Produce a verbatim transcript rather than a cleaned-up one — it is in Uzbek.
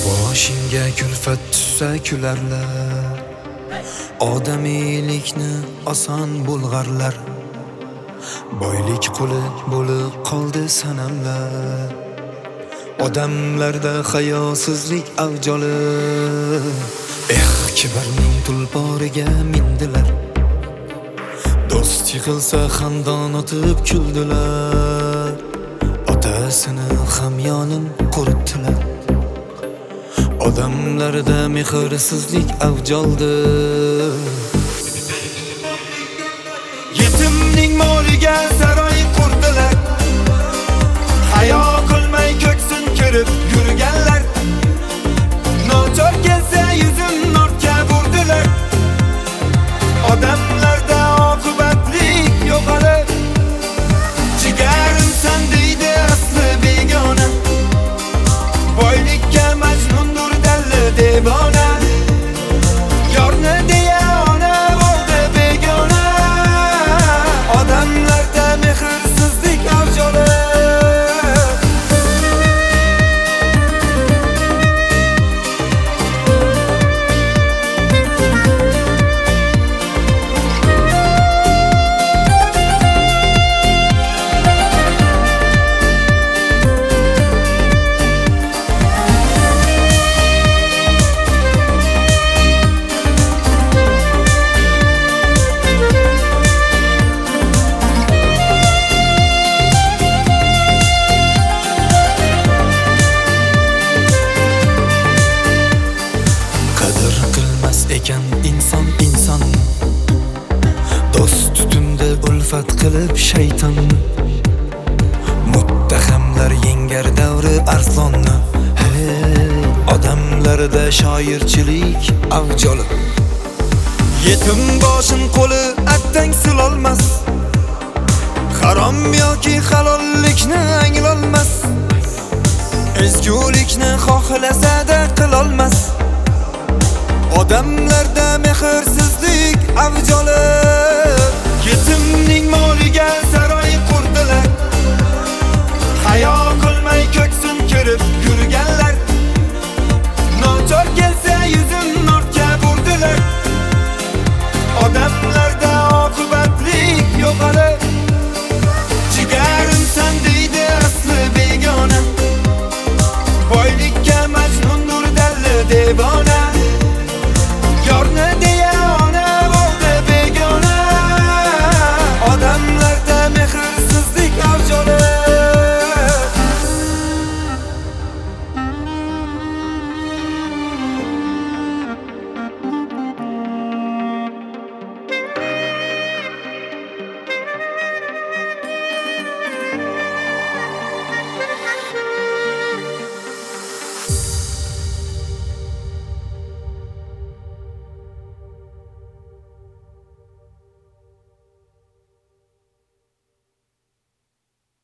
Boshingga kulfat tushsa kularlar, odamiylikni oson bulg'arlar. Boylik quli bo'lib qoldi sanamlar, odamlarda hayosizlik avj olib. Eh, kibrning tulporiga mindilar, do'st yiqilsa xandon otib kuldilar. Otasini hamyonin quritdilar, odamlarda mehrsizlik avj oldi. Yetimning moliga saroy qurdilar, hayo qilmay ko'ksin ko'rib yurganlar. Nochor kelsa yuzin ortga burdilar, odamlarda oqibatlik yo'qolib. Jigarimsan deydi asli begona, boylikka majnundur dalli devona. Yorni deya ona bo'ldi begona, odamlarda mehrsizlik avj olib. Ekan inson inson, do'st tutumda ulfat qilib shayton. Muttahamlar yengar davri arslonni, hey, odamlarda shoirchilik avj olib. Yetim boshin qo'li attang silolmas, harom yoki halollikni anglolmas. Ezgulikni xohlasa-da qilolmas, odamlarda mehrsizlik avj olib.